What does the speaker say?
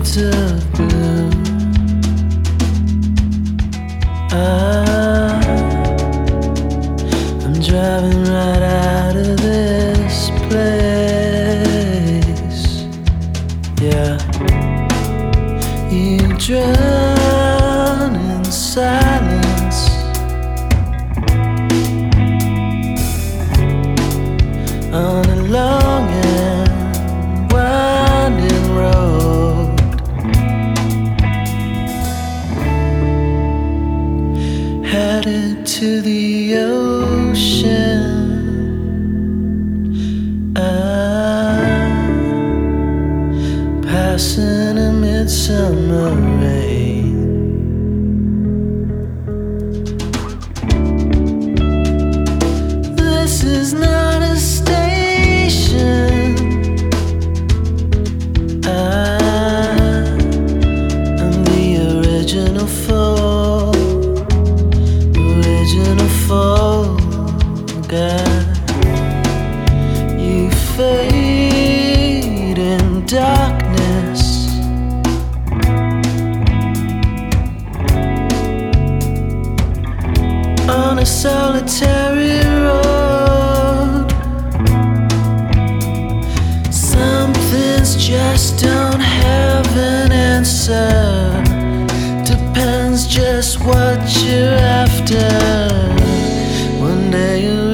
shades of blue. I'm driving right out of this place. Yeah, you drown in silence. On a long and winding road, headed to the ocean. Passing a midsummer rain. This is not a station. I'm the original fall guy. You fade in darkness. On a solitary road, something's just don't have an answer. Depends just what you're after. One day